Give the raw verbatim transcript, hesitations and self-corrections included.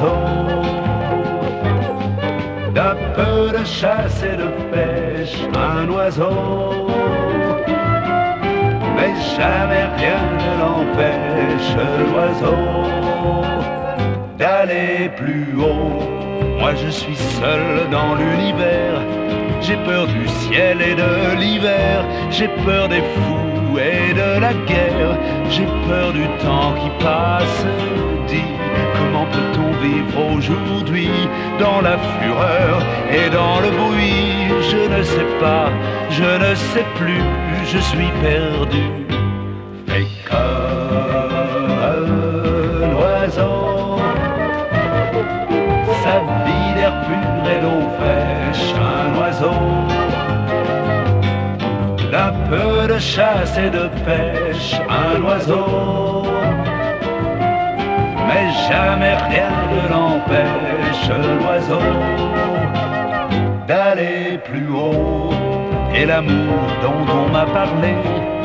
oiseau, d'un peu de chasse et de pêche, un oiseau, mais jamais rien ne l'empêche, l'oiseau, d'aller plus haut. Moi je suis seul dans l'univers, j'ai peur du ciel et de l'hiver, j'ai peur des fous et de la guerre, j'ai peur du temps qui passe. Dis, comment peut-on vivre aujourd'hui dans la fureur et dans le bruit? Je ne sais pas, je ne sais plus, je suis perdu. Fais comme l'oiseau, sa vie d'air pur et d'eau fraîche, un oiseau, d'un peu de chasse et de pêche, un oiseau, mais jamais rien ne l'empêche, l'oiseau, d'aller plus haut. Et l'amour dont on m'a parlé